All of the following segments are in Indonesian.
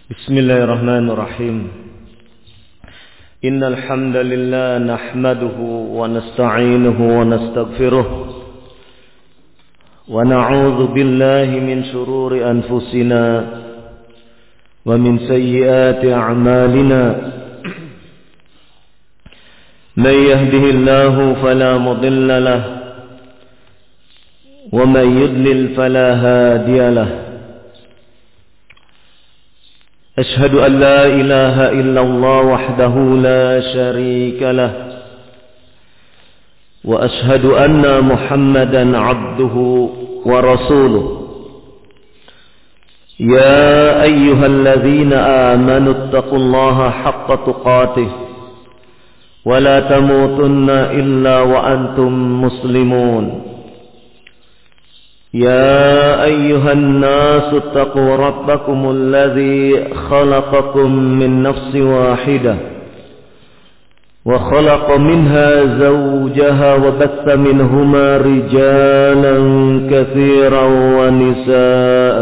بسم الله الرحمن الرحيم إن الحمد لله نحمده ونستعينه ونستغفره ونعوذ بالله من شرور أنفسنا ومن سيئات أعمالنا من يهده الله فلا مضل له ومن يضلل فلا هادي له أشهد أن لا إله إلا الله وحده لا شريك له وأشهد أن محمدا عبده ورسوله يا أيها الذين آمنوا اتقوا الله حق تقاته ولا تموتن إلا وأنتم مسلمون يا أيها الناس اتقوا ربكم الذي خلقكم من نفس واحدة وخلق منها زوجها وبث منهما رجالا كثيرا ونساء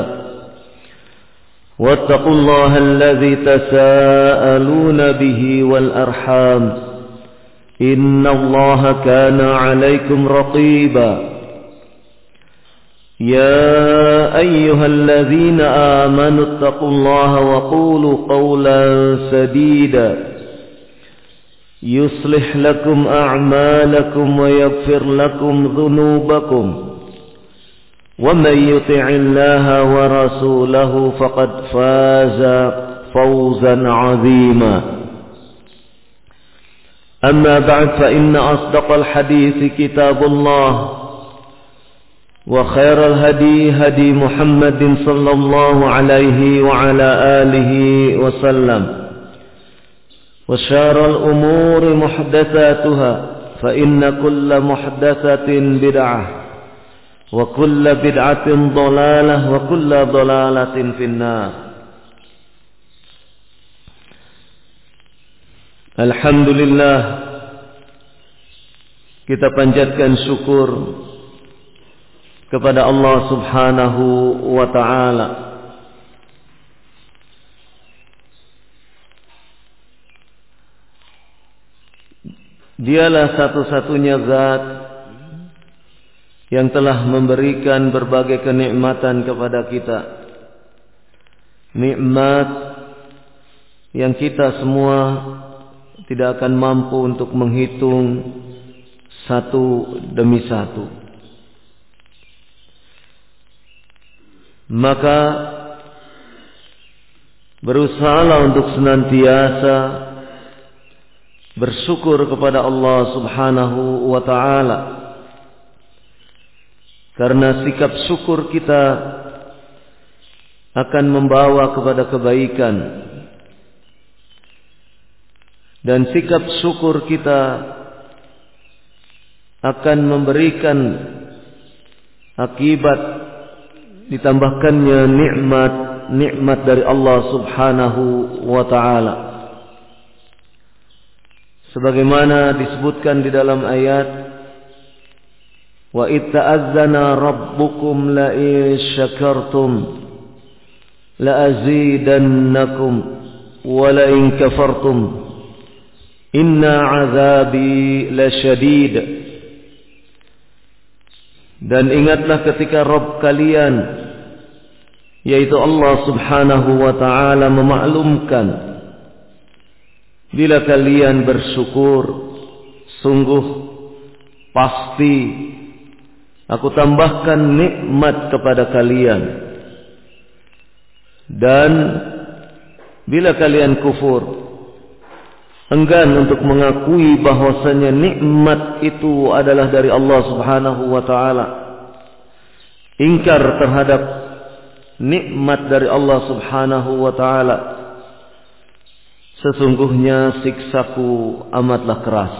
واتقوا الله الذي تساءلون به والأرحام إن الله كان عليكم رقيبا يا أيها الذين آمنوا اتقوا الله وقولوا قولا سديدا يصلح لكم أعمالكم ويغفر لكم ذنوبكم ومن يطع الله ورسوله فقد فاز فوزا عظيما أما بعد فإن أصدق الحديث كتاب الله وخير الهدي هدي محمد صلى الله عليه وعلى آله وسلم وشار الأمور محدثاتها فإن كل محدثة بدعة وكل بدعة ضلالة وكل ضلالة في النار. Alhamdulillah, kita panjatkan syukur kepada Allah Subhanahu wa ta'ala Dialah satu-satunya zat yang telah memberikan berbagai kenikmatan kepada kita, nikmat yang kita semua tidak akan mampu untuk menghitung satu demi satu. Maka berusahalah untuk senantiasa bersyukur kepada Allah Subhanahu wa ta'ala, karena sikap syukur kita akan membawa kepada kebaikan, dan sikap syukur kita akan memberikan akibat ditambahkannya nikmat dari Allah Subhanahu wa ta'ala, sebagaimana disebutkan di dalam ayat wa itta'azzana rabbukum la in syakartum la azidannakum wa la in kafartum inna azabi lasyadid. Dan ingatlah ketika Rabb kalian, yaitu Allah Subhanahu wa ta'ala, memaklumkan, bila kalian bersyukur, sungguh pasti aku tambahkan nikmat kepada kalian. Dan bila kalian kufur, enggan untuk mengakui bahwasanya nikmat itu adalah dari Allah Subhanahu wa ta'ala, ingkar terhadap nikmat dari Allah Subhanahu wa ta'ala, sesungguhnya siksaku amatlah keras.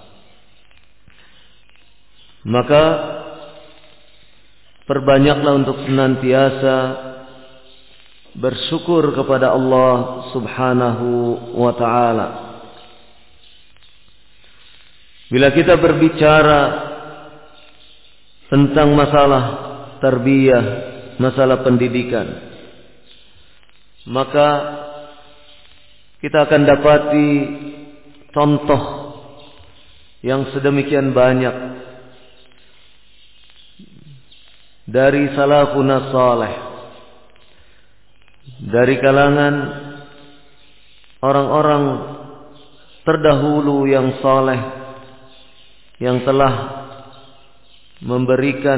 Maka perbanyaklah untuk senantiasa bersyukur kepada Allah Subhanahu wa ta'ala. Bila kita berbicara tentang masalah tarbiyah, masalah pendidikan, maka kita akan dapati contoh yang sedemikian banyak dari salafun salih, dari kalangan orang-orang terdahulu yang saleh, yang telah memberikan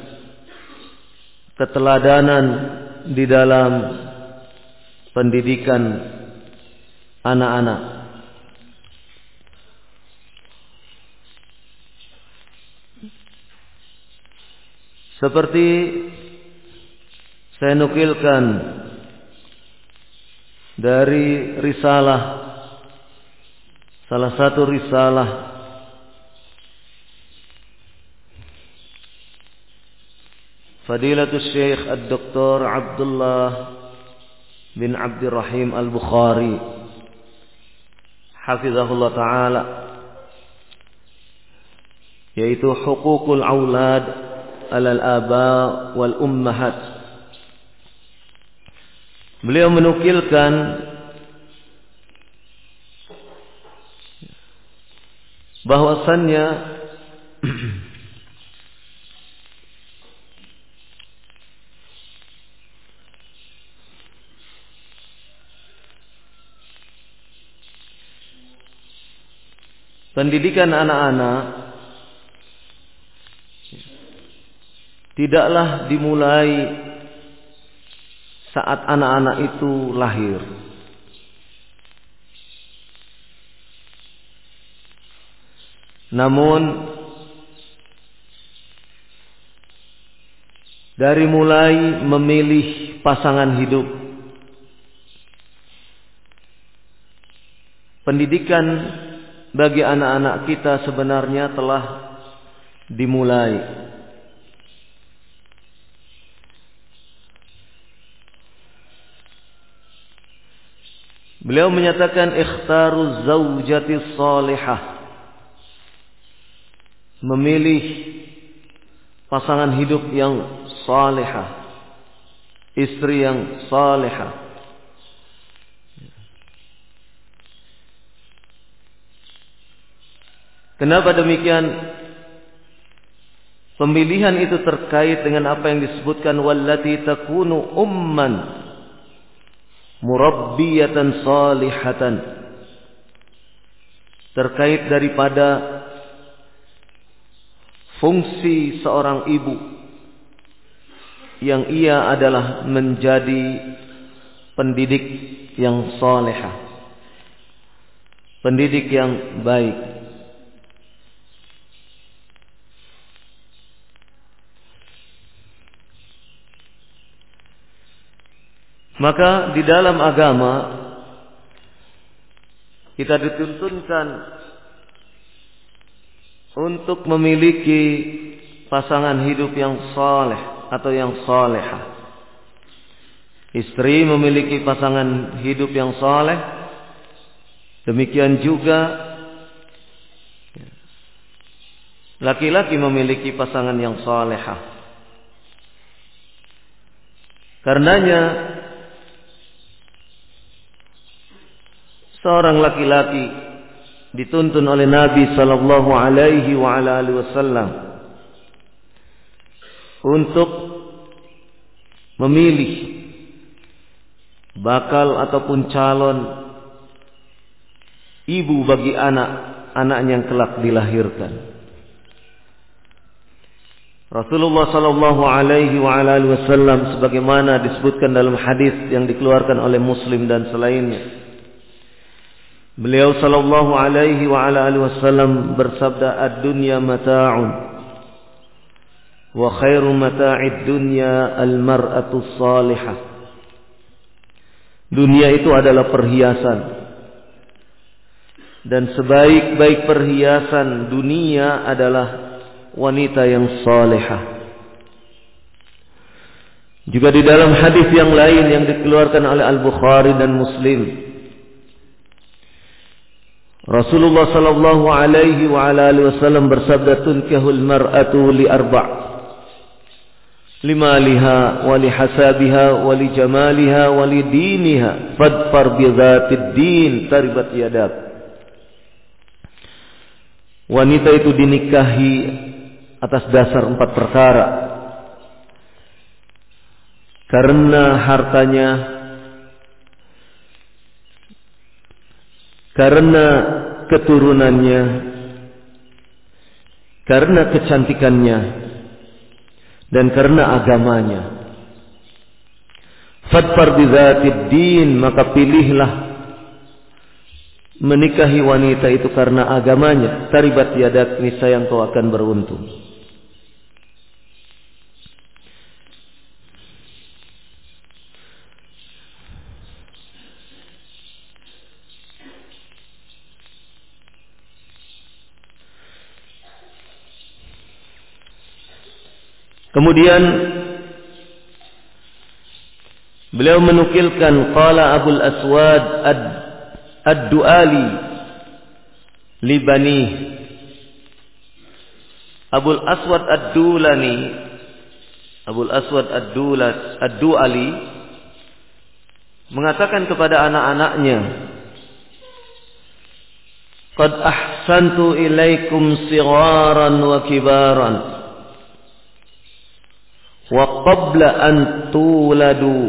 keteladanan di dalam pendidikan anak-anak. Seperti saya nukilkan dari risalah, salah satu risalah Fadilatul Syekh Ad-Doktor Abdullah bin Abdirrahim Al-Bukhari hafizahullah ta'ala, yaitu Huququl Aulad alal aba wal ummahat. Beliau menukilkan bahwasannya pendidikan anak-anak tidaklah dimulai saat anak-anak itu lahir. Namun dari mulai memilih pasangan hidup, pendidikan bagi anak-anak kita sebenarnya telah dimulai. Beliau menyatakan ikhtaruz zaujati salihah, memilih pasangan hidup yang salihah, istri yang salihah. Kenapa demikian? Pemilihan itu terkait dengan apa yang disebutkan wallati takunu umman murabbiyatan salihatan, terkait daripada fungsi seorang ibu yang ia adalah menjadi pendidik yang salihah, pendidik yang baik. Maka di dalam agama kita dituntunkan untuk memiliki pasangan hidup yang saleh atau yang salehah. Istri memiliki pasangan hidup yang saleh, demikian juga laki-laki memiliki pasangan yang salehah. Karenanya seorang laki-laki dituntun oleh Nabi sallallahu alaihi wa ala alihi wasallam untuk memilih bakal ataupun calon ibu bagi anak-anaknya yang kelak dilahirkan. Rasulullah sallallahu alaihi wa ala alihi wasallam sebagaimana disebutkan dalam hadis yang dikeluarkan oleh Muslim dan selainnya, beliau sallallahu alaihi wa ala alihi wasallam bersabda, ad-dunya mata'un wa khairu mata'id dunya al-mar'atu salihah. Dunia itu adalah perhiasan, dan sebaik-baik perhiasan dunia adalah wanita yang salihah. Juga di dalam hadis yang lain yang dikeluarkan oleh Al-Bukhari dan Muslim, Rasulullah sallallahu alaihi wa ala alihi wasallam bersabda, tunkahul mar'atu li arba', limaliha wa lihasabiha wa lijamaliha wa lidiniha fadfar bidzatid din taribat yadak. Wanita itu dinikahi atas dasar 4 perkara. Karena hartanya, karena keturunannya, karena kecantikannya, dan karena agamanya. Fadfar bidzatid din, maka pilihlah menikahi wanita itu karena agamanya. Taribat yadak, niscaya engkau akan beruntung. Kemudian beliau menukilkan qala Abul Aswad ad-Du'ali li bani. Abul Aswad ad-Dulani, Abul Aswad ad-Du'ali mengatakan kepada anak-anaknya, qad ahsantu ilaikum sigharan wa kibaran wa qabla an tuladu.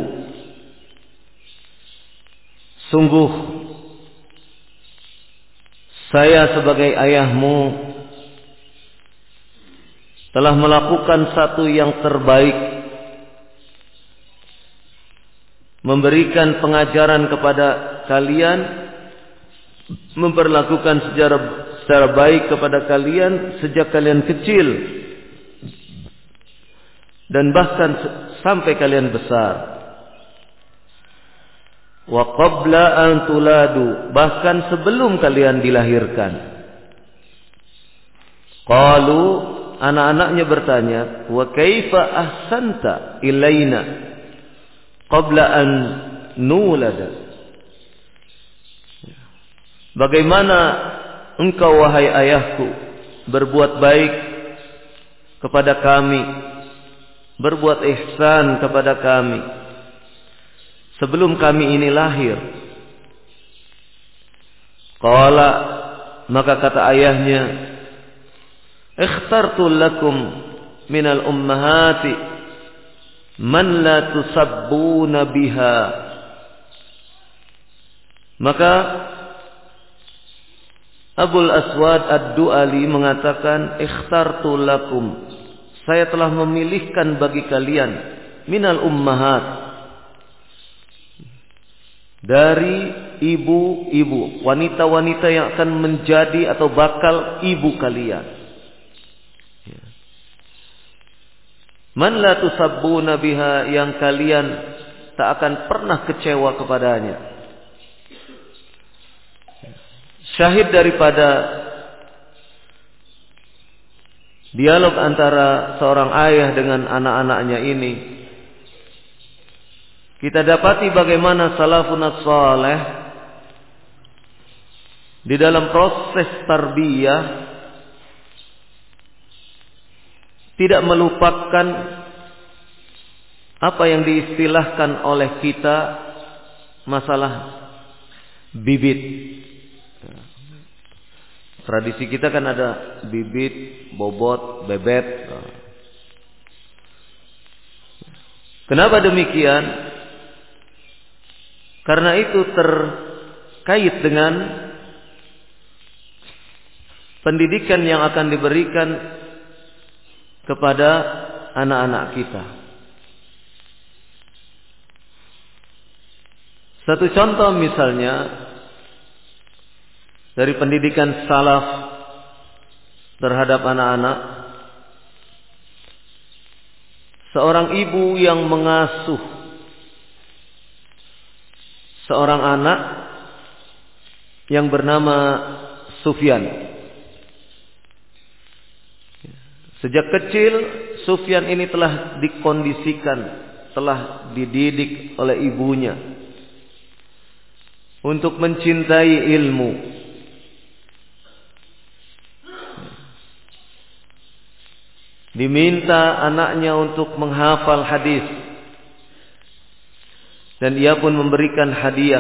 Sungguh saya sebagai ayahmu telah melakukan satu yang terbaik, memberikan pengajaran kepada kalian, memperlakukan secara baik kepada kalian sejak kalian kecil dan bahkan sampai kalian besar. Wa qabla an tuladu, bahkan sebelum kalian dilahirkan. Qalu, anak-anaknya bertanya, wa kaifa ahsanta ilaina qabla an nulada. Bagaimana engkau wahai ayahku berbuat baik kepada kami, berbuat ihsan kepada kami sebelum kami ini lahir. Qala, maka kata ayahnya, ikhtartu lakum minal ummahati man la tusabbuna biha. Maka Abul Aswad ad-Du'ali mengatakan, ikhtartu lakum, saya telah memilihkan bagi kalian minal ummahat, dari ibu-ibu, wanita-wanita yang akan menjadi atau bakal ibu kalian. Man la tusabbuna biha, yang kalian tak akan pernah kecewa kepadanya. Syahid daripada dialog antara seorang ayah dengan anak-anaknya ini, kita dapati bagaimana salafun saleh di dalam proses tarbiyah tidak melupakan apa yang diistilahkan oleh kita masalah bibit. Tradisi kita kan ada bibit, bobot, bebet. Kenapa demikian? Karena itu terkait dengan pendidikan yang akan diberikan kepada anak-anak kita. Satu contoh misalnya dari pendidikan salaf terhadap anak-anak, seorang ibu yang mengasuh seorang anak yang bernama Sufyan. Sejak kecil Sufyan ini telah dikondisikan, telah dididik oleh ibunya untuk mencintai ilmu. diminta anaknya untuk menghafal hadis, dan ia pun memberikan hadiah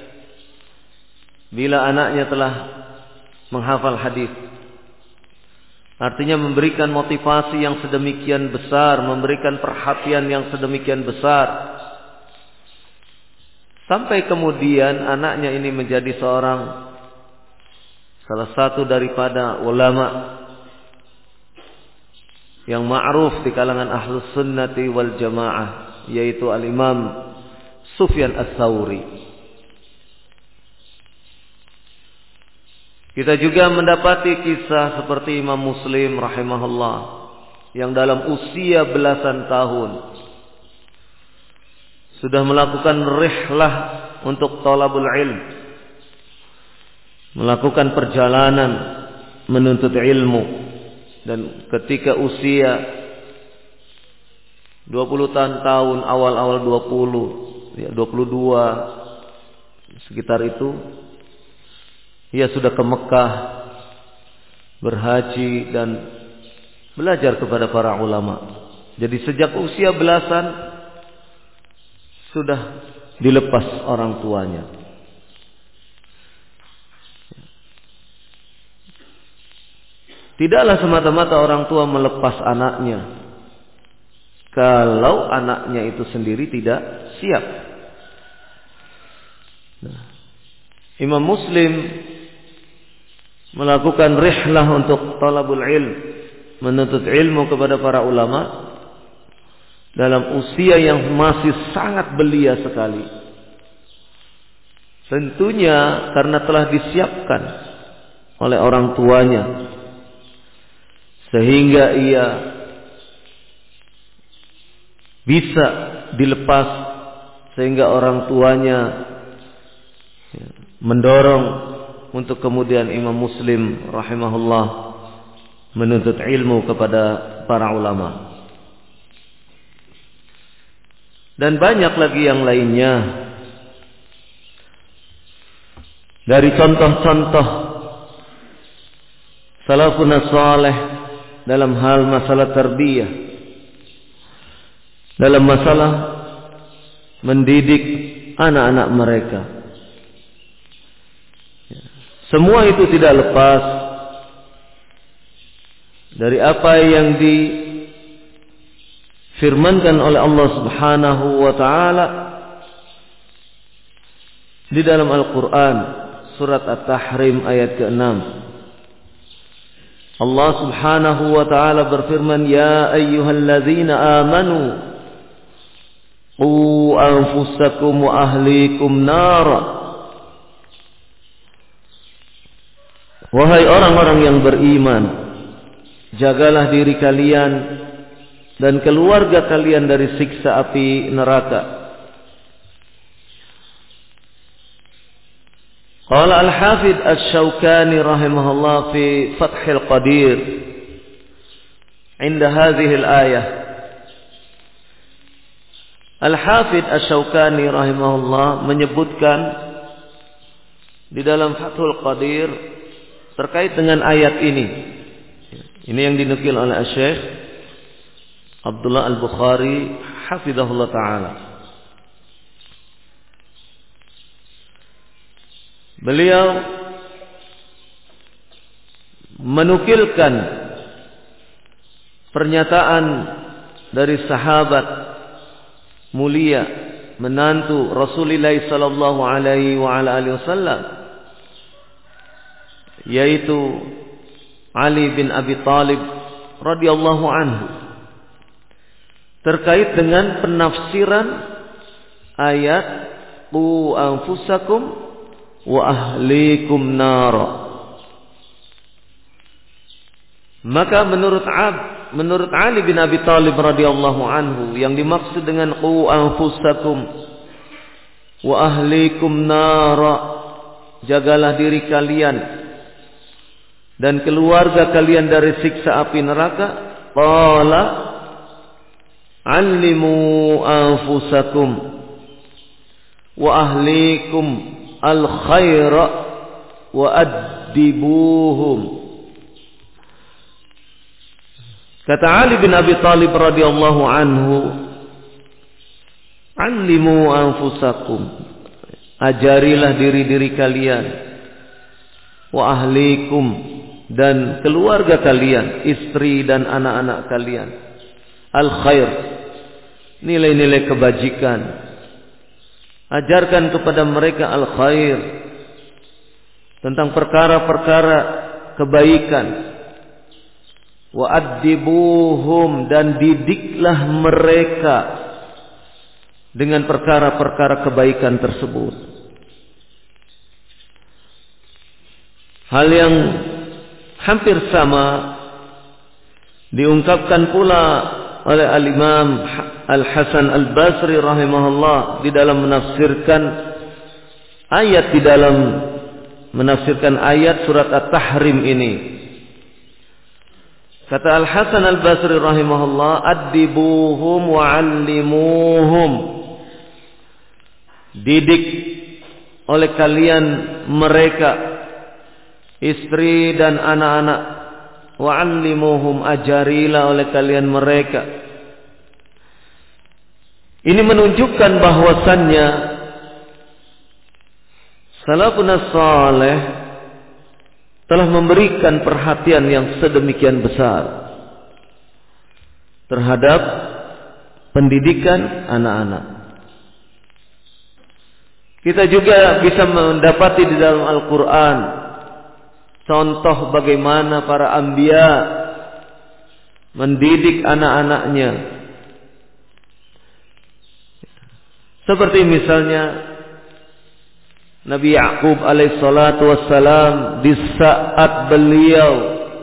bila anaknya telah menghafal hadis. Artinya memberikan motivasi yang sedemikian besar, memberikan perhatian yang sedemikian besar, sampai kemudian anaknya ini menjadi salah satu daripada ulama yang ma'ruf di kalangan ahlus sunnati wal jamaah, yaitu al-Imam Sufyan Ats-Tsauri. Kita juga mendapati kisah seperti Imam Muslim rahimahullah, yang dalam usia belasan tahun sudah melakukan rihlah untuk talabul ilm, melakukan perjalanan menuntut ilmu. Dan ketika usia 20 tahun, awal-awal 20, 22 sekitar itu, ia sudah ke Mekah berhaji dan belajar kepada para ulama. Jadi sejak usia belasan sudah dilepas orang tuanya. Tidaklah semata-mata orang tua melepas anaknya kalau anaknya itu sendiri tidak siap. Imam Muslim melakukan rihlah untuk talabul ilm, menuntut ilmu kepada para ulama dalam usia yang masih sangat belia sekali. Tentunya karena telah disiapkan oleh orang tuanya, sehingga ia bisa dilepas, sehingga orang tuanya mendorong untuk kemudian Imam Muslim rahimahullah menuntut ilmu kepada para ulama. Dan banyak lagi yang lainnya dari contoh-contoh salafun salih dalam hal masalah tarbiyah, dalam masalah mendidik anak-anak mereka. Semua itu tidak lepas dari apa yang difirmankan oleh Allah Subhanahu wa taala di dalam Al-Qur'an surat At-Tahrim ayat ke-6. Allah Subhanahu wa taala berfirman, "Ya ayyuhalladzina amanu qu anfusakum wa ahlikum nara." Wahai orang-orang yang beriman, jagalah diri kalian dan keluarga kalian dari siksa api neraka. Qala al-Hafidz Asy-Syaukani rahimahullah fi Fathul Qadir inda hadhihi al-ayah. Al-Hafidz Asy-Syaukani rahimahullah menyebutkan di dalam Fathul Qadir terkait dengan ayat ini. Ini yang dinukil oleh Syekh Abdullah Al-Bukhari hafizahullah taala. Beliau menukilkan pernyataan dari sahabat mulia, menantu Rasulullah sallallahu alaihi wasallam, yaitu Ali bin Abi Thalib radhiyallahu anhu, terkait dengan penafsiran ayat qu anfusakum wa ahlikum nara. Maka menurut Ali bin Abi Thalib radhiyallahu anhu, yang dimaksud dengan qu anfusakum wa ahlikum nara, jagalah diri kalian dan keluarga kalian dari siksa api neraka. Qala allimu anfusakum wa ahlikum al khaira wa addibuhum. Kata Ali bin Abi Thalib radhiyallahu anhu, "Allimu anfusakum." Ajarilah diri-diri kalian, wa ahlikum, dan keluarga kalian, istri dan anak-anak kalian, al khair, nilai-nilai kebajikan. Ajarkan kepada mereka al khair, tentang perkara-perkara kebaikan. Wa addibuhum, dan didiklah mereka dengan perkara-perkara kebaikan tersebut. Hal yang hampir sama diungkapkan pula oleh Al-Imam Al-Hasan Al-Basri rahimahullah di dalam menafsirkan ayat surat At-Tahrim ini. Kata Al-Hasan Al-Basri rahimahullah, "Addibuhum wa 'allimuhum." Didik oleh kalian mereka, istri dan anak-anak, wa 'allimuhum, ajarilah oleh kalian mereka. Ini menunjukkan bahwasannya salafun saleh telah memberikan perhatian yang sedemikian besar terhadap pendidikan anak-anak. Kita juga bisa mendapati di dalam Al-Quran contoh bagaimana para anbiya mendidik anak-anaknya. Seperti misalnya Nabi Ya'qub alaihissalatu wassalam, di saat beliau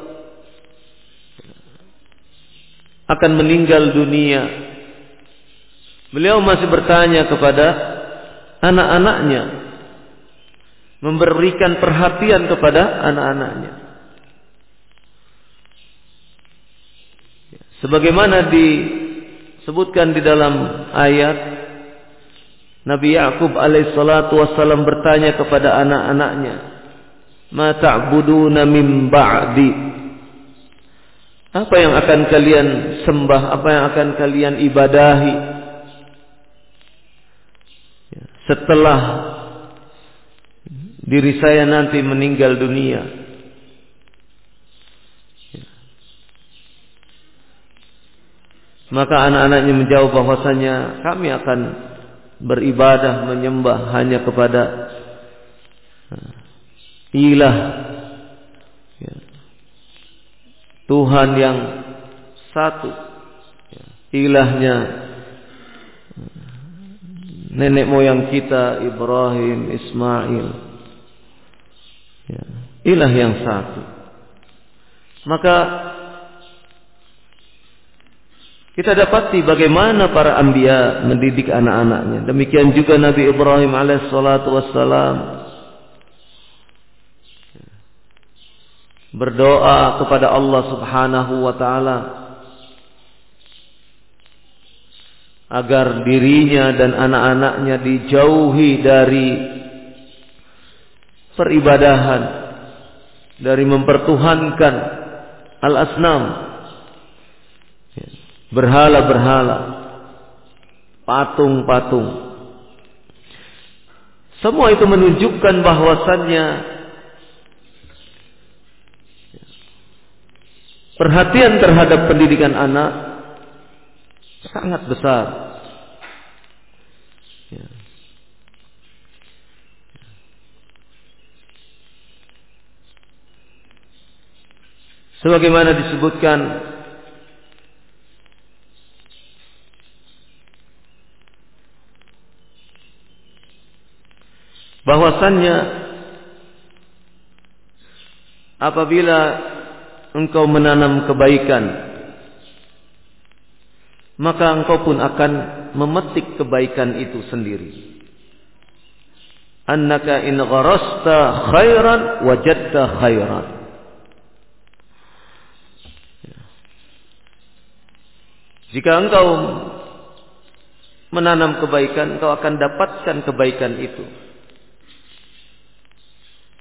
akan meninggal dunia, beliau masih bertanya kepada anak-anaknya, memberikan perhatian kepada anak-anaknya. Sebagaimana disebutkan di dalam ayat, Nabi Ya'qub alaihissalatu wassalam bertanya kepada anak-anaknya, "Ma ta'buduna min ba'di?" Apa yang akan kalian sembah, apa yang akan kalian ibadahi setelah diri saya nanti meninggal dunia? Maka anak-anaknya menjawab bahwasanya kami akan beribadah, menyembah hanya kepada ilah, Tuhan yang satu, ilahnya nenek moyang kita Ibrahim, Ismail, ilah yang satu. Maka kita dapati bagaimana para anbiya mendidik anak-anaknya. Demikian juga Nabi Ibrahim alaihissalatu wassalam berdoa kepada Allah subhanahu wa ta'ala agar dirinya dan anak-anaknya dijauhi dari peribadahan, dari mempertuhankan al-asnam, berhala-berhala, patung-patung. Semua itu menunjukkan bahwasannya perhatian terhadap pendidikan anak sangat besar. Sebagaimana disebutkan bahwasannya apabila engkau menanam kebaikan, maka engkau pun akan memetik kebaikan itu sendiri. Annaka in gharasta khairan wajadta khairan. Jika engkau menanam kebaikan, engkau akan dapatkan kebaikan itu.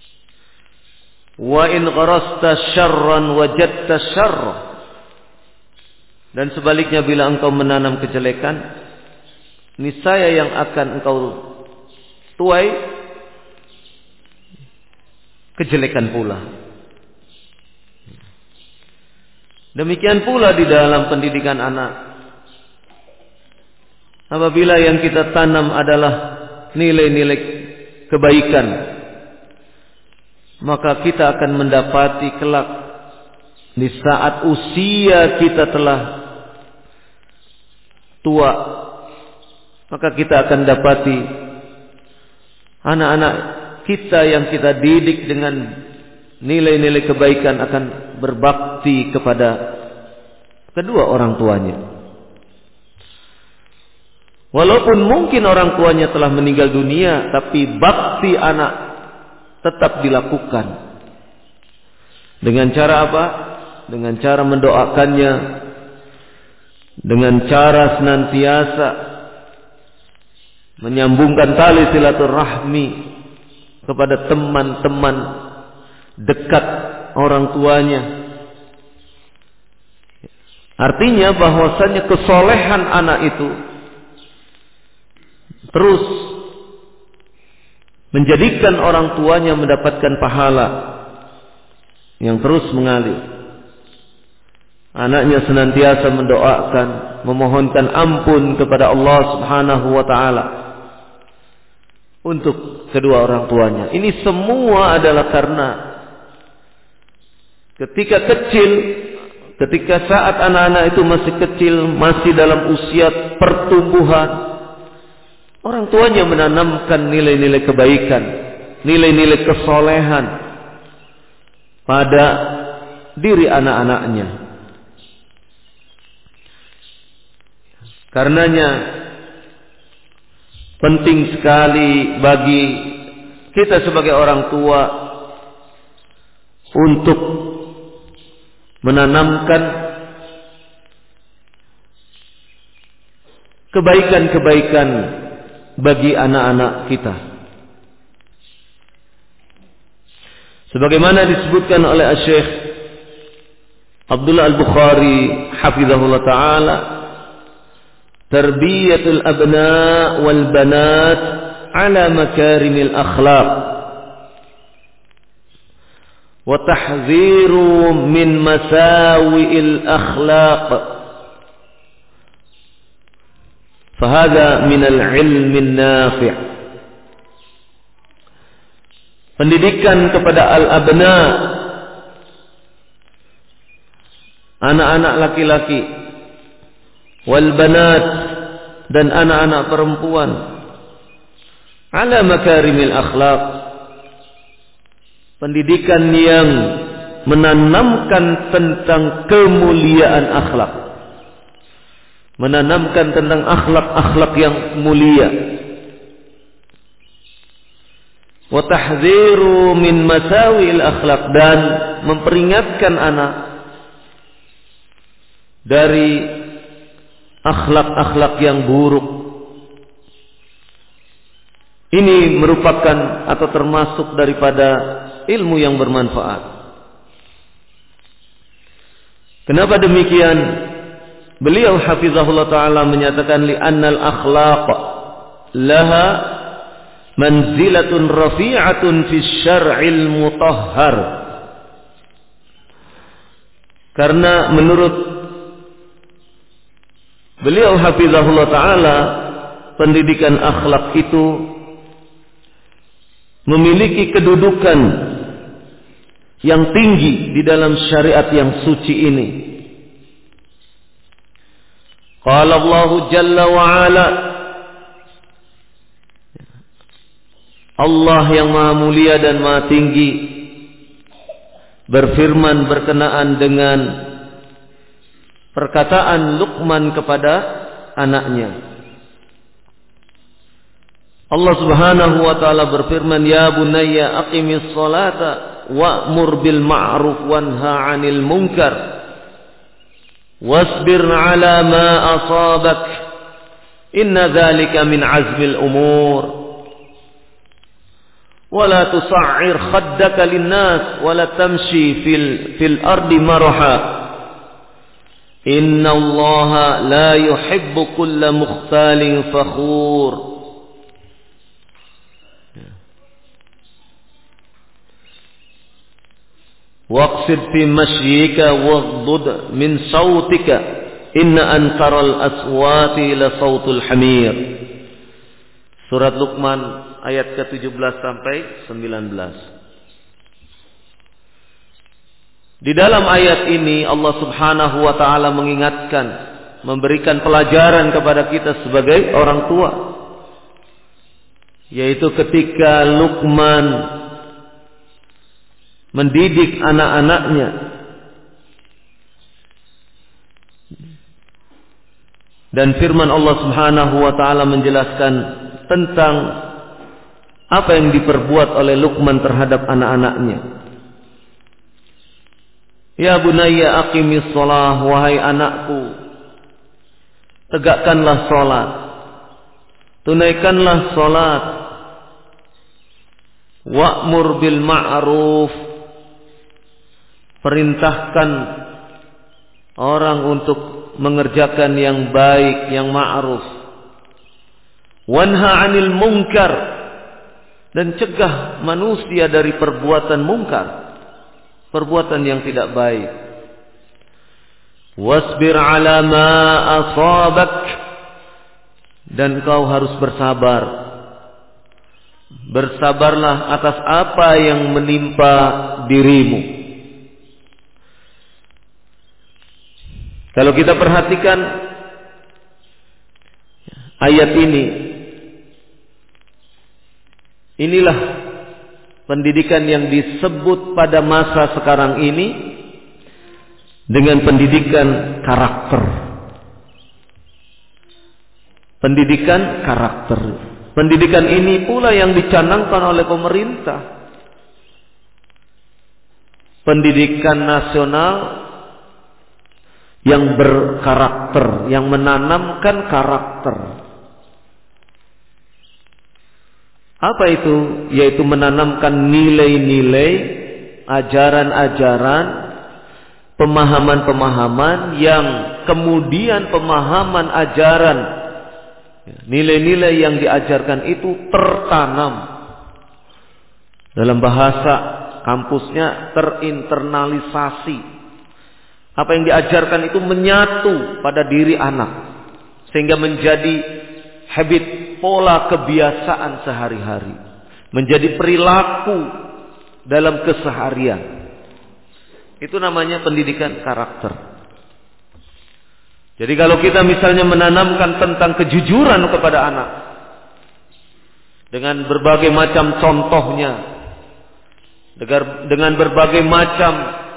Wa in gharasta syarran wajadta syarra. Dan sebaliknya bila engkau menanam kejelekan, niscaya yang akan engkau tuai kejelekan pula. Demikian pula di dalam pendidikan anak. Apabila yang kita tanam adalah nilai-nilai kebaikan, maka kita akan mendapati kelak di saat usia kita telah tua, maka kita akan dapati anak-anak kita yang kita didik dengan nilai-nilai kebaikan akan berbakti kepada kedua orang tuanya. Walaupun mungkin orang tuanya telah meninggal dunia, tapi bakti anak tetap dilakukan. Dengan cara apa? Dengan cara mendoakannya, dengan cara senantiasa menyambungkan tali silaturahmi kepada teman-teman dekat orang tuanya. Artinya bahwasanya kesolehan anak itu terus menjadikan orang tuanya mendapatkan pahala yang terus mengalir. Anaknya senantiasa mendoakan, memohonkan ampun kepada Allah Subhanahu wa taala untuk kedua orang tuanya. Ini semua adalah karena ketika kecil, ketika saat anak-anak itu masih kecil, masih dalam usia pertumbuhan, orang tuanya menanamkan nilai-nilai kebaikan, nilai-nilai kesolehan pada diri anak-anaknya. Karenanya penting sekali bagi kita sebagai orang tua untuk menanamkan kebaikan-kebaikan bagi anak-anak kita. Sebagaimana disebutkan oleh Syekh Abdullah Al-Bukhari hafizahullah taala, tarbiyatul abna wal banat ala makarimil akhlaq wa tahdziru min masawi'il akhlaq. Fahada minal ilmin nafi'. Pendidikan kepada al-abna, anak-anak laki-laki, wal banat, dan anak-anak perempuan, ala makarimil akhlaq. Pendidikan yang menanamkan tentang kemuliaan akhlak, menanamkan tentang akhlak-akhlak yang mulia. Wa tahdziru min masawi'il akhlak, dan memperingatkan anak dari akhlak-akhlak yang buruk. Ini merupakan atau termasuk daripada ilmu yang bermanfaat. Kenapa demikian? Beliau hafizahullah ta'ala menyatakan li'annal akhlaq laha manzilatun rafi'atun fi syar'il mutahhar. Karena menurut beliau hafizahullah ta'ala, pendidikan akhlak itu memiliki kedudukan yang tinggi di dalam syariat yang suci ini. Qala Allah Jalla wa Ala, Allah yang maha mulia dan maha tinggi berfirman berkenaan dengan perkataan Luqman kepada anaknya. Allah Subhanahu wa taala berfirman, ya bunayya aqimis salata wa'mur bil ma'ruf wanha 'anil munkar wasbir 'ala ma asabak inna dzalika min 'azmil umur wa la tusa'ir khaddaka lin-nas wa la tamshi fil ardi maraha Inna Allaha la yuhibbu kulla mukhtalin fakhur. Waqsid fi mashyika waghdud min sautika inna ankaral aswati la sautul hamir. Surat Luqman ayat ke-17 sampai 19. Di dalam ayat ini Allah Subhanahu wa taala mengingatkan, memberikan pelajaran kepada kita sebagai orang tua, yaitu ketika Luqman mendidik anak-anaknya, dan firman Allah Subhanahu wa taala menjelaskan tentang apa yang diperbuat oleh Luqman terhadap anak-anaknya. Ya bunayya aqimis shalah, wahai anakku, tegakkanlah salat, tunaikanlah salat. Wa'mur bil ma'ruf, perintahkan orang untuk mengerjakan yang baik, yang ma'ruf. Wanha 'anil munkar, dan cegah manusia dari perbuatan mungkar, perbuatan yang tidak baik. Wasbir 'ala ma asabak, dan kau harus bersabar. Bersabarlah atas apa yang menimpa dirimu. Kalau kita perhatikan ayat ini, inilah pendidikan yang disebut pada masa sekarang ini dengan pendidikan karakter. Pendidikan karakter. Pendidikan ini pula yang dicanangkan oleh pemerintah. Pendidikan nasional yang berkarakter, yang menanamkan karakter. Apa itu? Yaitu menanamkan nilai-nilai, ajaran-ajaran, pemahaman-pemahaman yang kemudian pemahaman ajaran, nilai-nilai yang diajarkan itu tertanam. Dalam bahasa kampusnya terinternalisasi. Apa yang diajarkan itu menyatu pada diri anak, sehingga menjadi habit, pola kebiasaan sehari-hari, menjadi perilaku dalam keseharian. Itu namanya pendidikan karakter. Jadi kalau kita misalnya menanamkan tentang kejujuran kepada anak dengan berbagai macam contohnya, dengan berbagai macam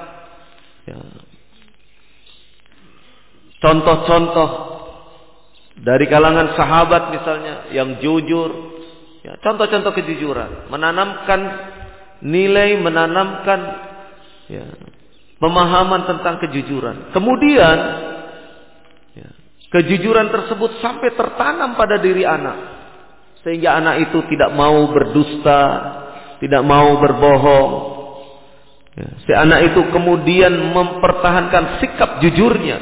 contoh-contoh dari kalangan sahabat misalnya yang jujur, contoh-contoh kejujuran, menanamkan nilai, menanamkan pemahaman tentang kejujuran. Kemudian kejujuran tersebut sampai tertanam pada diri anak, sehingga anak itu tidak mau berdusta, tidak mau berbohong. Si anak itu kemudian mempertahankan sikap jujurnya,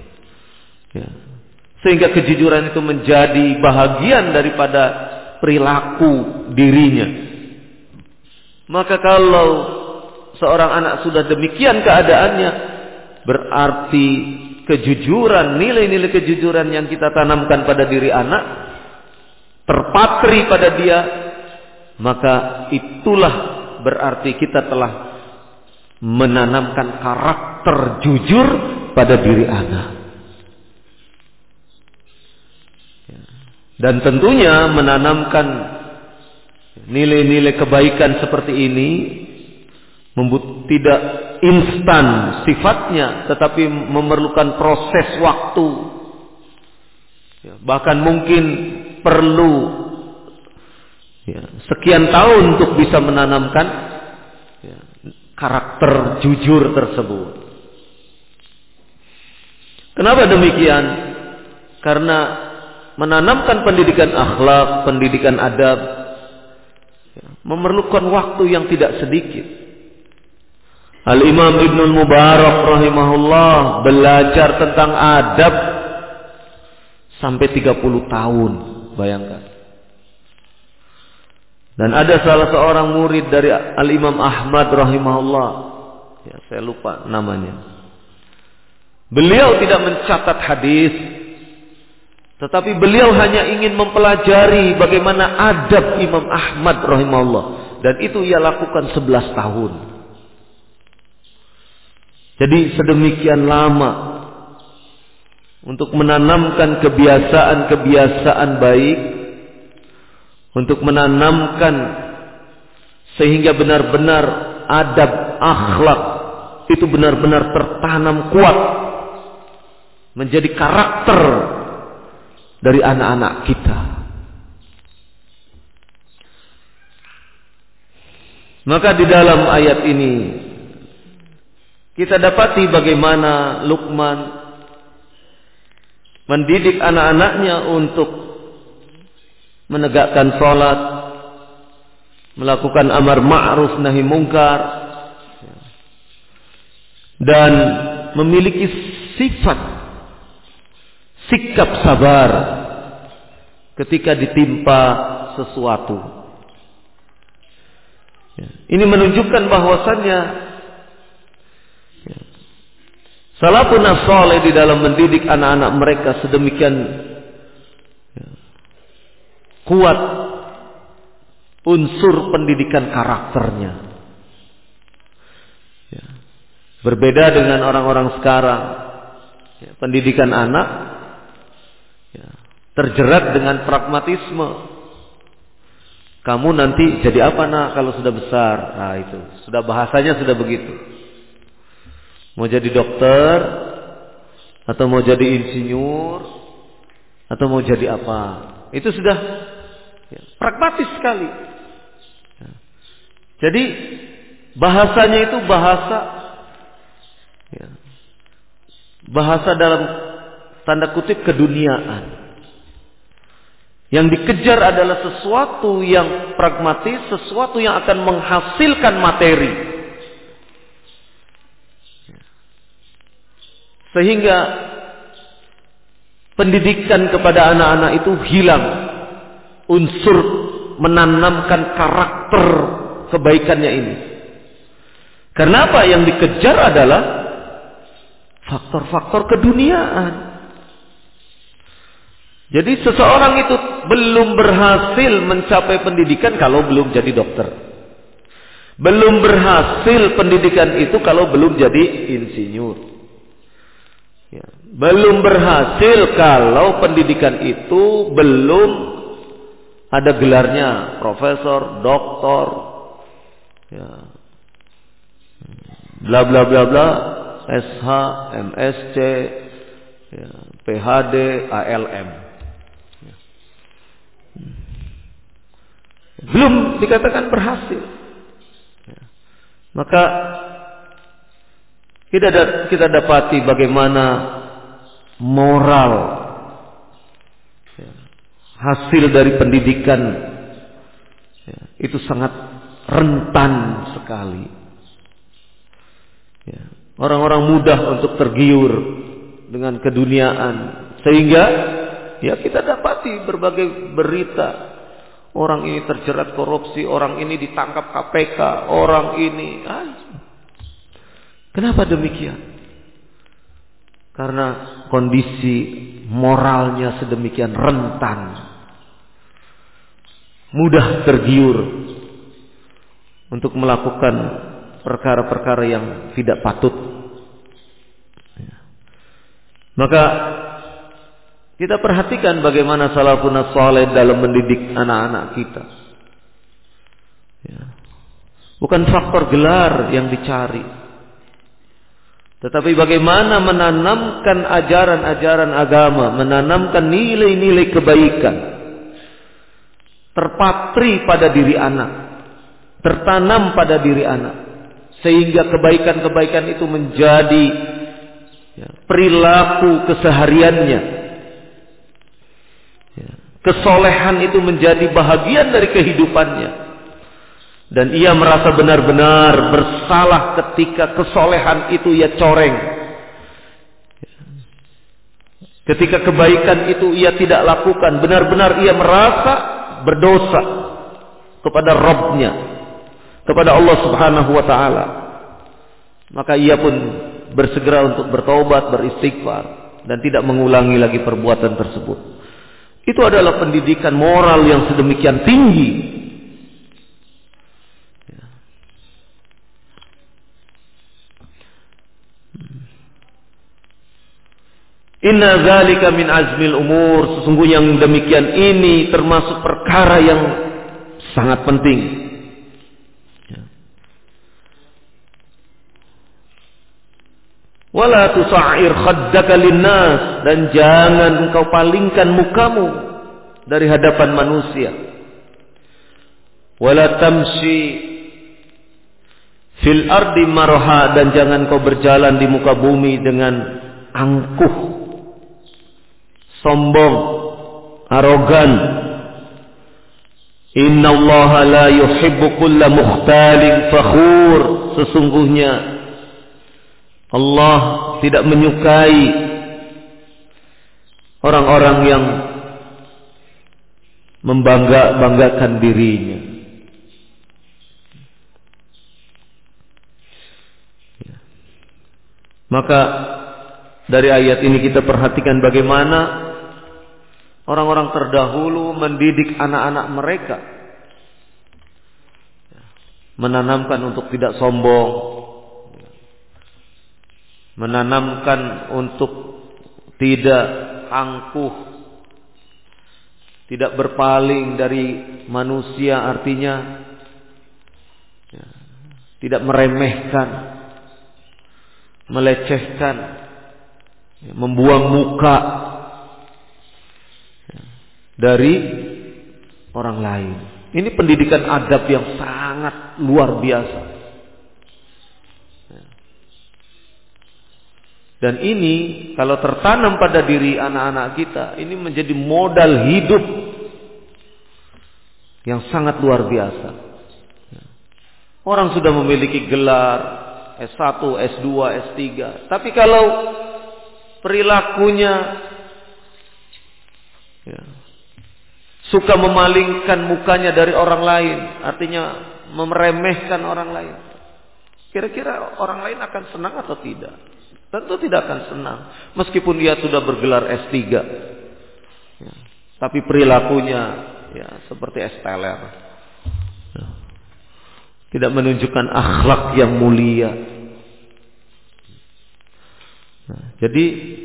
sehingga kejujuran itu menjadi bahagian daripada perilaku dirinya. Maka kalau seorang anak sudah demikian keadaannya, berarti kejujuran, nilai-nilai kejujuran yang kita tanamkan pada diri anak terpatri pada dia, maka itulah berarti kita telah menanamkan karakter jujur pada diri anak. Dan tentunya menanamkan nilai-nilai kebaikan seperti ini tidak instan sifatnya, tetapi memerlukan proses waktu. Bahkan mungkin perlu sekian tahun untuk bisa menanamkan karakter jujur tersebut. Kenapa demikian? Karena menanamkan pendidikan akhlak, pendidikan adab memerlukan waktu yang tidak sedikit. Al-Imam Ibnul Mubarak rahimahullah belajar tentang adab sampai 30 tahun, bayangkan. Dan ada salah seorang murid dari Al-Imam Ahmad rahimahullah, ya saya lupa namanya. Beliau tidak mencatat hadis, tetapi beliau hanya ingin mempelajari bagaimana adab Imam Ahmad rahimahullah, dan itu ia lakukan 11 tahun. Jadi sedemikian lama untuk menanamkan kebiasaan-kebiasaan baik, untuk menanamkan sehingga benar-benar adab akhlak itu benar-benar tertanam kuat menjadi karakter dari anak-anak kita. Maka di dalam ayat ini kita dapati bagaimana Luqman mendidik anak-anaknya untuk menegakkan salat, melakukan amar ma'ruf nahi mungkar, dan memiliki sikap sabar ketika ditimpa sesuatu. Ini menunjukkan bahwasannya salafun saleh di dalam mendidik anak-anak mereka sedemikian kuat unsur pendidikan karakternya. Berbeda dengan orang-orang sekarang, pendidikan anak terjerat dengan pragmatisme. Kamu nanti jadi apa nak kalau sudah besar? Nah itu sudah bahasanya sudah begitu. Mau jadi dokter, atau mau jadi insinyur, atau mau jadi apa? Itu sudah pragmatis sekali. Jadi bahasanya itu bahasa dalam tanda kutip keduniaan. Yang dikejar adalah sesuatu yang pragmatis, sesuatu yang akan menghasilkan materi. Sehingga pendidikan kepada anak-anak itu hilang unsur menanamkan karakter kebaikannya ini. Karena apa? Yang dikejar adalah faktor-faktor keduniaan. Jadi seseorang itu belum berhasil mencapai pendidikan kalau belum jadi dokter. Belum berhasil pendidikan itu kalau belum jadi insinyur. Belum berhasil kalau pendidikan itu belum ada gelarnya profesor, doktor, bla bla bla bla, SH, MSc, PhD, ALM. Belum dikatakan berhasil. Maka kita dapati bagaimana moral hasil dari pendidikan itu sangat rentan sekali. Orang-orang mudah untuk tergiur dengan keduniaan, sehingga kita dapati berbagai berita. Orang ini terjerat korupsi, orang ini ditangkap KPK, orang ini. Kenapa demikian? Karena kondisi moralnya sedemikian rentan, mudah tergiur untuk melakukan perkara-perkara yang tidak patut. Maka kita perhatikan bagaimana salafun saleh dalam mendidik anak-anak kita. Bukan faktor gelar yang dicari, tetapi bagaimana menanamkan ajaran-ajaran agama, menanamkan nilai-nilai kebaikan, terpatri pada diri anak, tertanam pada diri anak, sehingga kebaikan-kebaikan itu menjadi perilaku kesehariannya. Kesolehan itu menjadi bahagian dari kehidupannya. Dan ia merasa benar-benar bersalah ketika kesolehan itu ia coreng. Ketika kebaikan itu ia tidak lakukan, benar-benar ia merasa berdosa kepada Rabb-Nya, kepada Allah Subhanahu wa taala. Maka ia pun bersegera untuk bertaubat, beristighfar dan tidak mengulangi lagi perbuatan tersebut. Itu adalah pendidikan moral yang sedemikian tinggi. Inna dzalika min azmil umur, sesungguhnya yang demikian ini termasuk perkara yang sangat penting. Wala tusa'ir khaddaka linnas, dan jangan engkau palingkan mukamu dari hadapan manusia. Wala tamshi fil ardi marha, dan jangan kau berjalan di muka bumi dengan angkuh, sombong, arogan. Innallaha la yuhibbu kulla mukhtalin fakhur, sesungguhnya Allah tidak menyukai orang-orang yang membanggakan dirinya. Maka dari ayat ini kita perhatikan bagaimana orang-orang terdahulu mendidik anak-anak mereka, menanamkan untuk tidak sombong, menanamkan untuk tidak angkuh, tidak berpaling dari manusia, artinya tidak meremehkan, melecehkan, membuang muka dari orang lain. Ini pendidikan adab yang sangat luar biasa. Dan ini kalau tertanam pada diri anak-anak kita, ini menjadi modal hidup yang sangat luar biasa. Orang sudah memiliki gelar S1, S2, S3, tapi kalau perilakunya suka memalingkan mukanya dari orang lain, artinya meremehkan orang lain, kira-kira orang lain akan senang atau tidak? Tentu tidak akan senang. Meskipun dia sudah bergelar S3, tapi perilakunya seperti es teler, tidak menunjukkan akhlak yang mulia. Jadi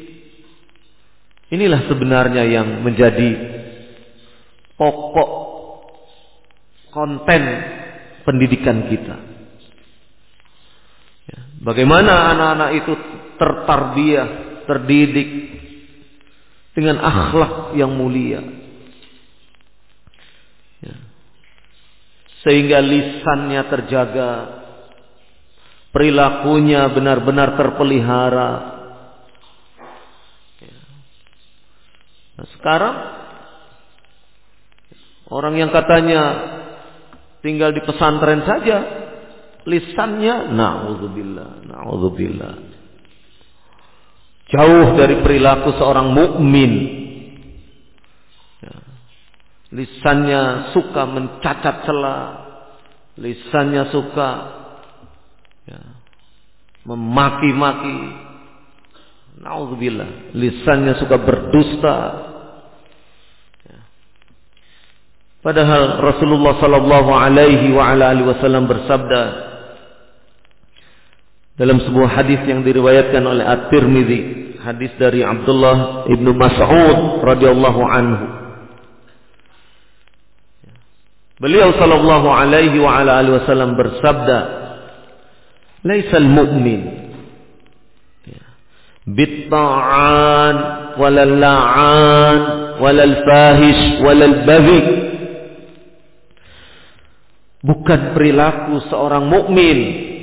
inilah sebenarnya yang menjadi pokok konten pendidikan kita. Bagaimana anak-anak itu tertarbiyah, terdidik dengan akhlak yang mulia, sehingga lisannya terjaga, perilakunya benar-benar terpelihara. Nah, sekarang orang yang katanya tinggal di pesantren saja, lisannya na'udzubillah, jauh dari perilaku seorang mukmin. Lisannya suka mencacat cela, lisannya suka memaki-maki, na'udzubillah, lisannya suka berdusta. Padahal Rasulullah sallallahu alaihi wasallam bersabda dalam sebuah hadis yang diriwayatkan oleh At-Tirmidzi, hadis dari Abdullah ibnu Mas'ud radhiyallahu anhu. Beliau sallallahu alaihi wasallam bersabda, "Laisal mu'min bit-ta'an walal la'an walal fahish walal baghi." Bukan perilaku seorang mukmin,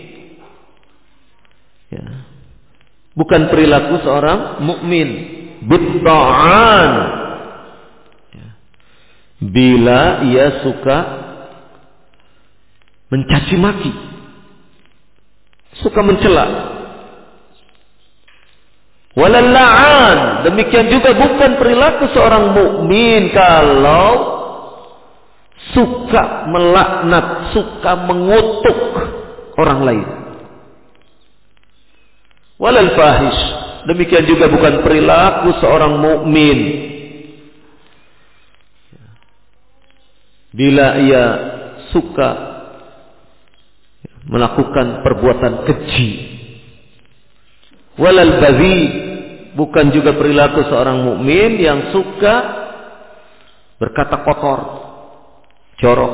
bukan perilaku seorang mukmin bit-ta'an, bila ia suka mencaci maki, suka mencela. Walal la'an, demikian juga bukan perilaku seorang mukmin kalau suka melaknat, suka mengutuk orang lain. Walal fahish, demikian juga bukan perilaku seorang mukmin bila ia suka melakukan perbuatan keji. Walal baghi, bukan juga perilaku seorang mukmin yang suka berkata kotor, jorok.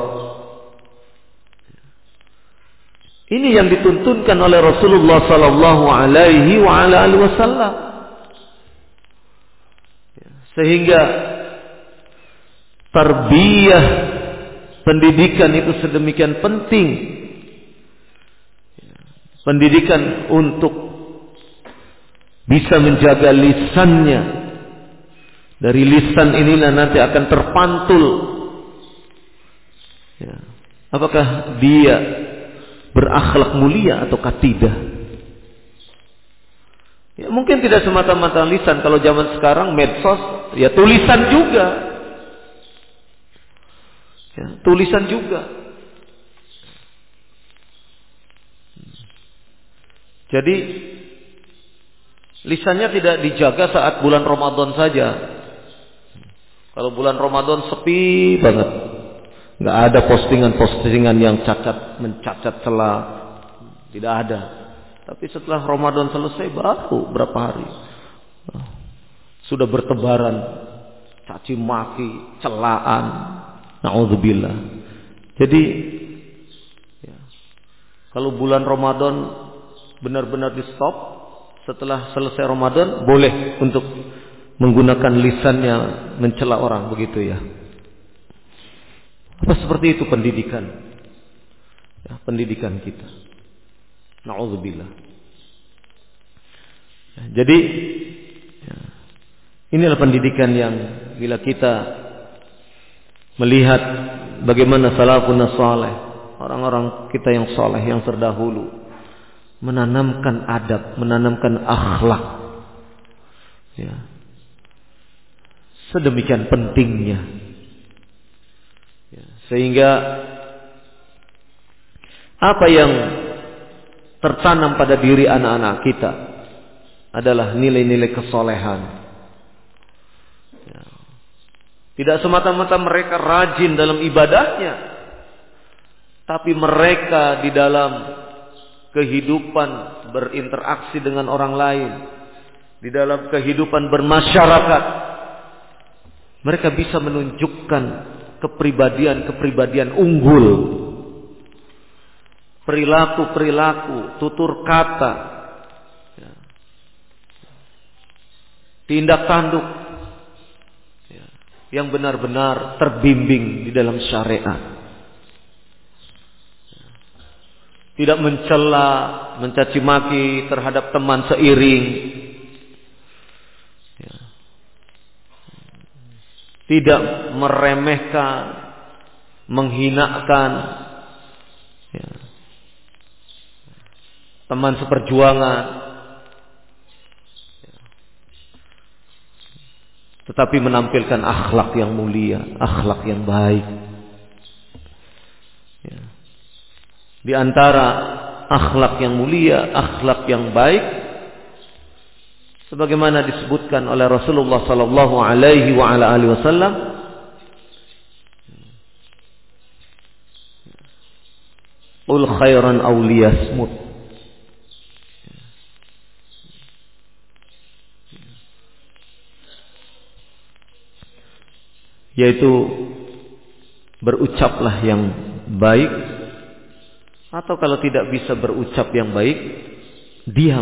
Ini yang dituntunkan oleh Rasulullah sallallahu alaihi wasallam. Sehingga tarbiyah, pendidikan itu sedemikian penting. Pendidikan untuk bisa menjaga lisannya. Dari lisan inilah nanti akan terpantul ya, apakah dia berakhlak mulia ataukah tidak. Ya, mungkin tidak semata-mata lisan. Kalau zaman sekarang medsos, ya tulisan juga. Ya, tulisan juga. Jadi lisannya tidak dijaga saat bulan Ramadan saja. Kalau bulan Ramadan sepi banget, nggak ada postingan-postingan yang mencacat cela, tidak ada. Tapi setelah Ramadan selesai baru berapa hari sudah bertebaran caci maki, celaan, naudzubillah. Jadi ya, kalau bulan Ramadan benar-benar di stop, setelah selesai Ramadan boleh untuk menggunakan lisannya mencela orang, begitu ya. Apa seperti itu pendidikan? Ya, pendidikan kita. Na'udzubillah. Ya, jadi ya, inilah pendidikan yang bila kita melihat bagaimana salafun saleh, orang-orang kita yang saleh yang terdahulu menanamkan adab, menanamkan akhlak. Ya. Sedemikian pentingnya. Ya. Sehingga apa yang tertanam pada diri anak-anak kita adalah nilai-nilai kesolehan. Ya. Tidak semata-mata mereka rajin dalam ibadahnya, tapi mereka di dalam kehidupan berinteraksi dengan orang lain, di dalam kehidupan bermasyarakat, mereka bisa menunjukkan kepribadian-kepribadian unggul, perilaku-perilaku, tutur kata, ya, tindak tanduk ya, yang benar-benar terbimbing di dalam syariat. Tidak mencela, mencaci maki terhadap teman seiring. Ya. Tidak meremehkan, menghinakan ya, teman seperjuangan. Ya. Tetapi menampilkan akhlak yang mulia, akhlak yang baik. Ya. Di antara akhlak yang mulia, akhlak yang baik, sebagaimana disebutkan oleh Rasulullah sallallahu alaihi wasallam, qul khairan aw liyasmut. Yaitu berucaplah yang baik, atau kalau tidak bisa berucap yang baik, diam.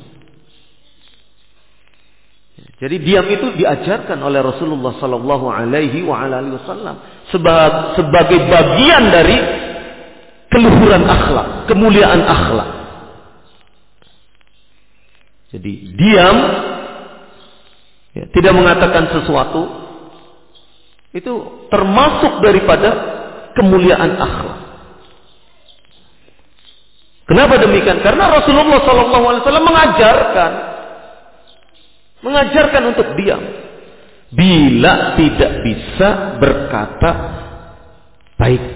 Jadi diam itu diajarkan oleh Rasulullah sallallahu alaihi wasallam sebagai bagian dari keluhuran akhlak, kemuliaan akhlak. Jadi diam, ya, tidak mengatakan sesuatu, itu termasuk daripada kemuliaan akhlak. Kenapa demikian? Karena Rasulullah SAW mengajarkan untuk diam. Bila tidak bisa berkata baik.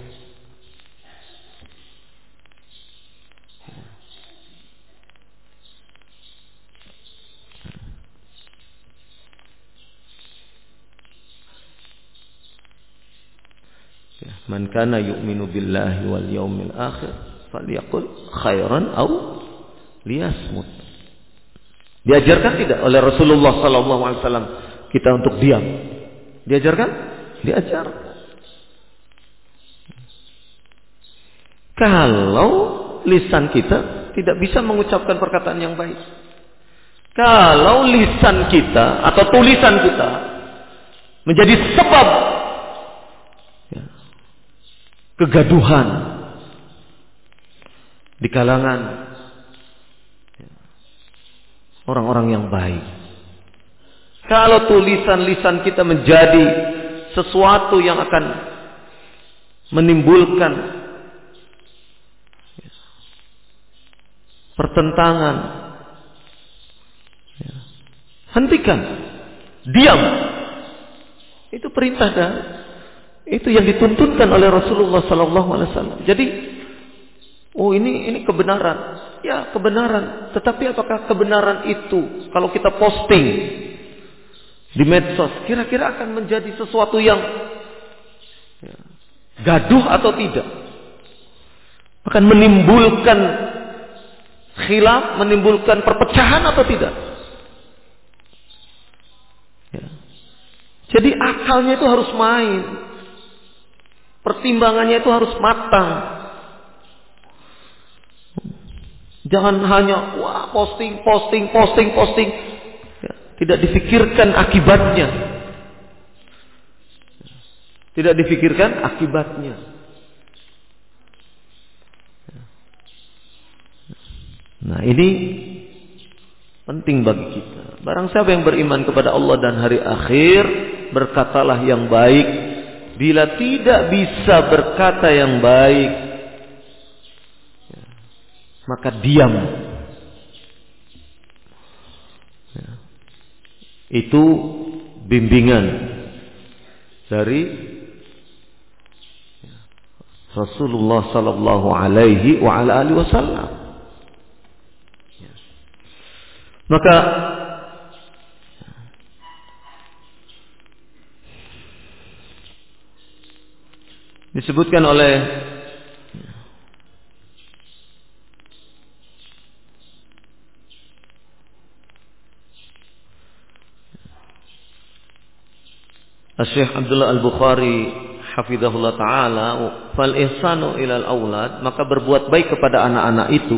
Man kana yu'minu billahi wal yaumil akhir falyaqul khairan aw liyasmut. Diajarkan tidak oleh Rasulullah SAW kita untuk diam? Diajarkan? Diajarkan. Kalau lisan kita tidak bisa mengucapkan perkataan yang baik, kalau lisan kita atau tulisan kita menjadi sebab kegaduhan di kalangan orang-orang yang baik, kalau tulisan lisan kita menjadi sesuatu yang akan menimbulkan pertentangan, hentikan, diam. Itu perintah dan itu yang dituntunkan oleh Rasulullah SAW. Jadi, ini kebenaran. Ya, kebenaran. Tetapi apakah kebenaran itu kalau kita posting di medsos kira-kira akan menjadi sesuatu yang gaduh atau tidak? Akan menimbulkan khilaf, menimbulkan perpecahan atau tidak? Ya. Jadi akalnya itu harus main. Pertimbangannya itu harus matang. Jangan hanya posting. Ya, tidak difikirkan akibatnya. Tidak difikirkan akibatnya. Nah, ini penting bagi kita. Barang siapa yang beriman kepada Allah dan hari akhir, berkatalah yang baik. Bila tidak bisa berkata yang baik, maka diam. Itu bimbingan dari Rasulullah sallallahu alaihi wa ala alihi wasallam. Maka disebutkan oleh Syekh Abdullah Al-Bukhari hafizahullah ta'ala, fal ihsanu ilal aulad, maka berbuat baik kepada anak-anak itu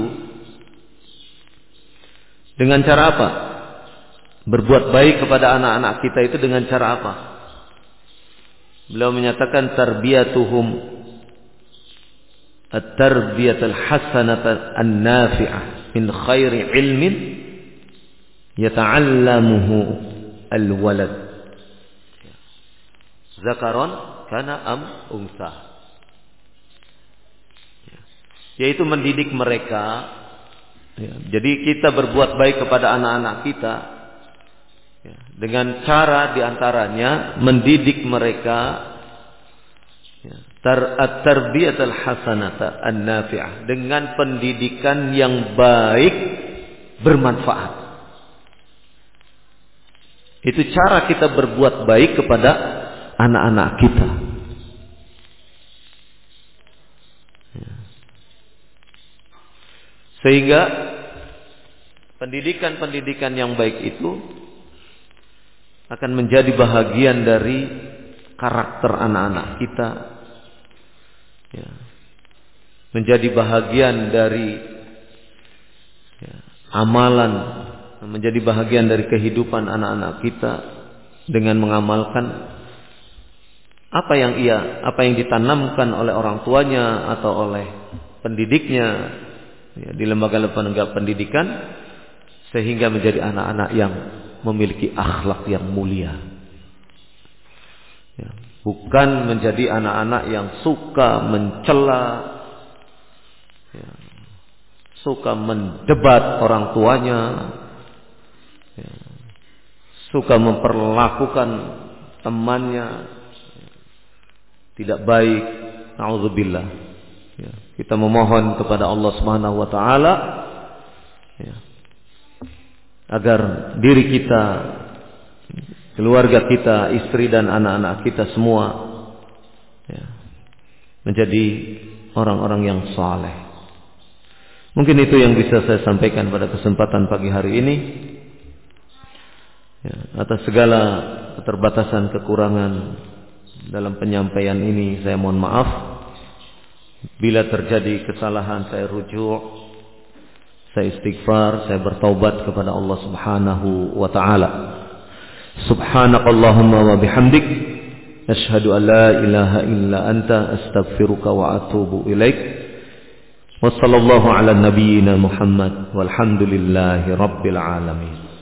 dengan cara apa? Berbuat baik kepada anak-anak kita itu dengan cara apa? Beliau menyatakan tarbiyatuhum at-tarbiyatul hasanata an-nafi'ah min khairi ilmin yata'allamuhu al-walad zakaron kana am unsa, yaitu mendidik mereka. Jadi kita berbuat baik kepada anak-anak kita dengan cara diantaranya mendidik mereka at-tarbiyatul hasanata an-nafi'ah, dengan pendidikan yang baik bermanfaat. Itu cara kita berbuat baik kepada anak-anak kita. Sehingga pendidikan-pendidikan yang baik itu akan menjadi bahagian dari karakter anak-anak kita, menjadi bahagian dari amalan, menjadi bahagian dari kehidupan anak-anak kita dengan mengamalkan apa yang ditanamkan oleh orang tuanya atau oleh pendidiknya di lembaga-lembaga pendidikan, sehingga menjadi anak-anak yang memiliki akhlak yang mulia. Bukan menjadi anak-anak yang suka mencela, suka mendebat orang tuanya, ya, suka memperlakukan temannya tidak baik, na'udzubillah. Ya, kita memohon kepada Allah Subhanahu wa taala, ya, agar diri kita, keluarga kita, istri dan anak-anak kita semua, ya, menjadi orang-orang yang saleh. Mungkin itu yang bisa saya sampaikan pada kesempatan pagi hari ini. Ya, atas segala keterbatasan, kekurangan dalam penyampaian ini saya mohon maaf. Bila terjadi kesalahan saya rujuk, saya istighfar, saya bertaubat kepada Allah Subhanahu wa taala. Subhanakallahumma wa bihamdik, asyhadu an la ilaha illa anta, astaghfiruka wa atubu ilaik. Wassallallahu ala nabiyyina Muhammad walhamdulillahi rabbil alamin.